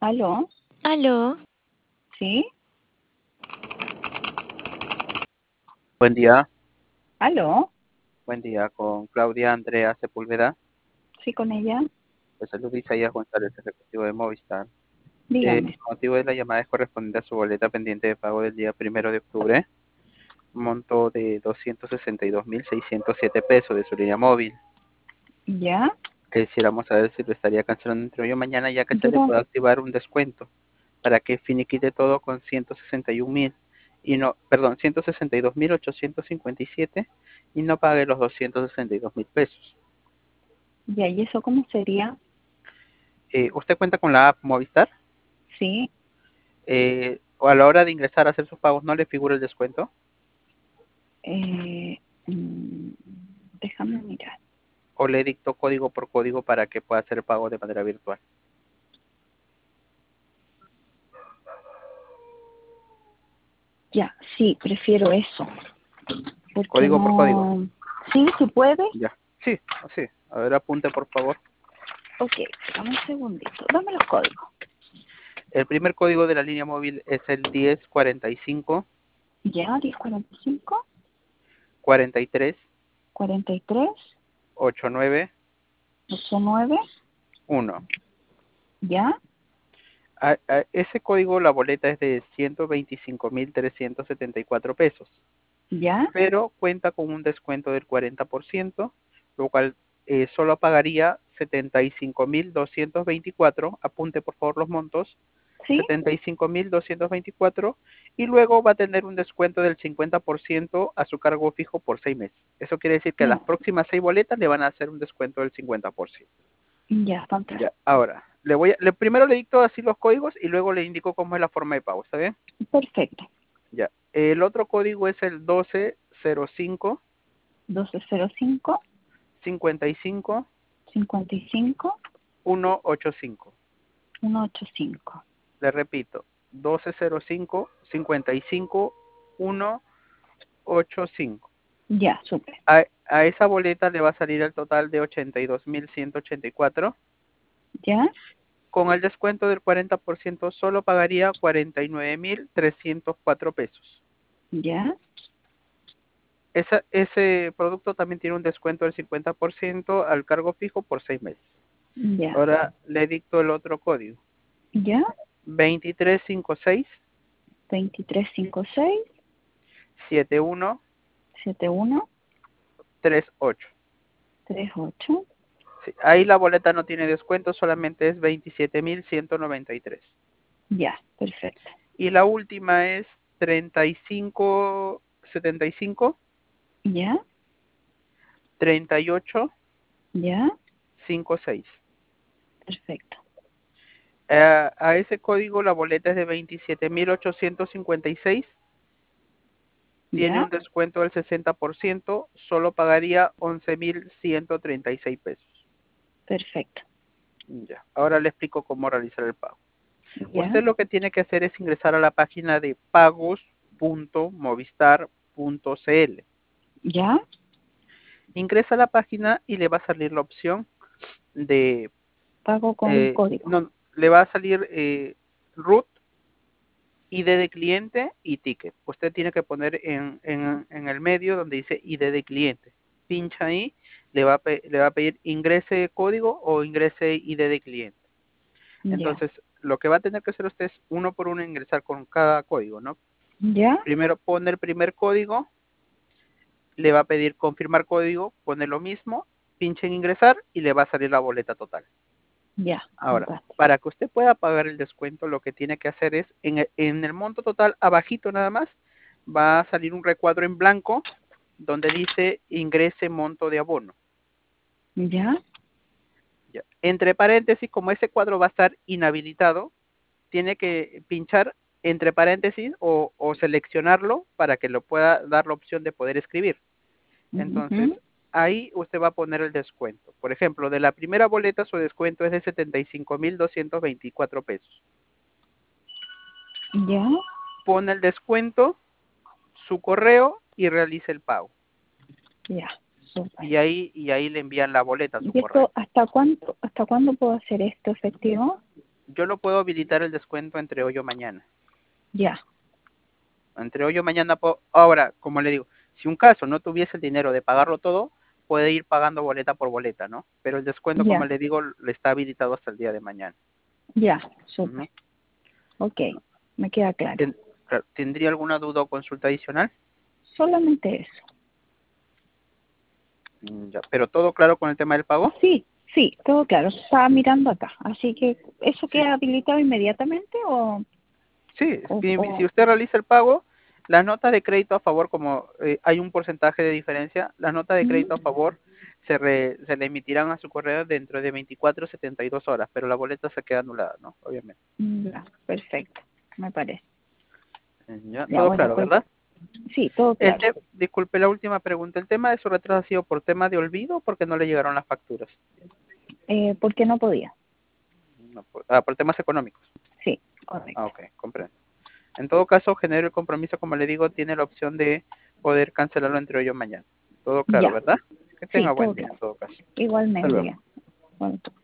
¿Aló? Aló, ¿Sí? Buen día, ¿Aló? con Claudia Andrea Sepúlveda. ¿Sí con ella? Les saluda Isaías González, ejecutivo de Movistar. El Dígame. motivo de la llamada es correspondiente a su boleta pendiente de pago del día 1 de octubre, monto de 262.607 pesos de su línea móvil. ¿Ya? Quisiéramos saber si lo estaría cancelando entre hoy o mañana, ya que se le Yo, puede activar un descuento para que finiquite todo con 161.000 y no, perdón, 162.857 y no pague los 262.000 pesos. ¿Ya? ¿Y eso cómo sería? ¿Usted cuenta con la app Movistar? Sí. O a la hora de ingresar a hacer sus pagos no le figura el descuento. Eh, mm, Déjame mirar. O le dicto código por código para que pueda hacer el pago de manera virtual. Ya, sí, prefiero eso. Porque Código por código. no... ¿Sí? ¿Se puede? Ya. Sí, sí. A ver, apunte por favor. Ok, dame un segundito. Dame los códigos. El primer código de la línea móvil es el 1045 ¿Ya? 1045, 43 43, 89 89. 1. ¿Ya? Ese código, la boleta es de 125.374 pesos, ¿Ya? pero cuenta con un descuento del 40%, lo cual solo pagaría 75.224. Apunte por favor los montos. ¿Sí? 75.224 y luego va a tener un descuento del 50% a su cargo fijo por 6 meses. Eso quiere decir que a las Ya. próximas 6 boletas le van a hacer un descuento del 50%. Ya, fantástico. Ya, ahora, primero le dicto así los códigos y luego le indico cómo es la forma de pago, ¿está bien? Perfecto. Ya, el otro código es el 1205 1205, 55 55, 185. 185. Le repito, 1205 55 185. Ya, súper. A esa boleta le va a salir el total de 82.184. ¿Ya? Con el descuento del 40% solo pagaría 49.304 pesos. ¿Ya? Ese producto también tiene un descuento del 50% al cargo fijo por 6 meses. Ya. Ahora le dicto el otro código. ¿Ya? 2356 2356, 71, 7138. 38. Sí, ahí la boleta no tiene descuento, solamente es 27.193. Ya, perfecto. Y la última es 3575 ¿Ya? 38 ¿Ya? 56. Perfecto. A ese código la boleta es de 27.856. Tiene ¿Ya? un descuento del 60%, solo pagaría 11.136 pesos. Perfecto. Ya. Ahora le explico cómo realizar el pago. ¿Ya? Usted lo que tiene que hacer es ingresar a la página de pagos.movistar.cl. ¿Ya? Ingresa a la página y le va a salir la opción de, Pago con código. no, le va a salir root, ID de cliente y ticket. Usted tiene que poner en el medio donde dice ID de cliente. Pincha ahí, le va a pedir ingrese código o ingrese ID de cliente. ¿Ya? Entonces, lo que va a tener que hacer usted es uno por uno ingresar con cada código, ¿no? ¿Ya? Primero pone el primer código, le va a pedir confirmar código, pone lo mismo, pinche en ingresar y le va a salir la boleta total. Ya. Ahora, Fantástico. para que usted pueda pagar el descuento, lo que tiene que hacer es, en el monto total, abajito nada más, va a salir un recuadro en blanco donde dice ingrese monto de abono. ¿Ya? Ya. Entre paréntesis, como ese cuadro va a estar inhabilitado, tiene que pinchar entre paréntesis o seleccionarlo para que lo pueda dar la opción de poder escribir. Entonces, Ujú. ahí usted va a poner el descuento. Por ejemplo, de la primera boleta su descuento es de 75.224 pesos. ¿Ya? Pone el descuento, su correo y realiza el pago. Ya. Súper. Y ahí le envían la boleta a su ¿Y correo. esto hasta cuándo puedo hacer esto efectivo? yo lo puedo habilitar el descuento entre hoy o mañana. Ya, Entre hoy o mañana, ahora, como le digo, si un caso no tuviese el dinero de pagarlo todo, puede ir pagando boleta por boleta, ¿no? Pero el descuento, como ya, le digo, le está habilitado hasta el día de mañana. ya, Ujú. súper. Ok, me queda claro. Claro, ¿tendría alguna duda o consulta adicional? Solamente eso. Ya, pero todo claro con el tema del pago. Sí, sí, todo claro. Estaba mirando acá. Así que, ¿eso Sí, queda habilitado inmediatamente sí, o, si o... usted realiza el pago, la nota de crédito a favor, como hay un porcentaje de diferencia, la nota de ¿Mm? crédito a favor se le emitirán a su correo dentro de 24 a 72 horas, pero la boleta se queda anulada, ¿no? Obviamente. Ya, perfecto, me parece. Ya, Ya, todo bueno, claro, pues ¿verdad? sí, todo claro. Disculpe la última pregunta, ¿el tema de su retraso ha sido por tema de olvido o porque no le llegaron las facturas? ¿Por qué no podía? No, por temas económicos. Sí, Ah, correcto. ok, comprendo. En todo caso, genero el compromiso, como le digo, tiene la opción de poder cancelarlo entre hoy o mañana. Todo claro, Ya, ¿verdad? Que tenga sí, buen todo día en claro. todo caso. Hasta Igualmente, luego. ya. Bueno,